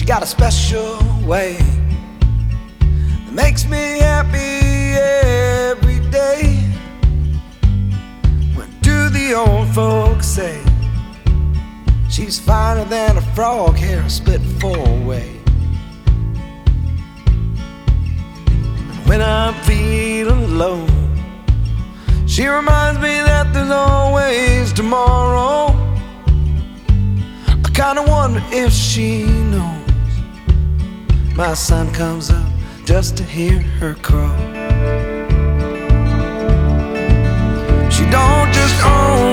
She got a special way that makes me happy every day. What do the old folks say? She's finer than a frog hair split four-way. When I'm feeling low, she reminds me that there's always tomorrow. I kinda wonder if she knows my sun comes up just to hear her crow. She don't just own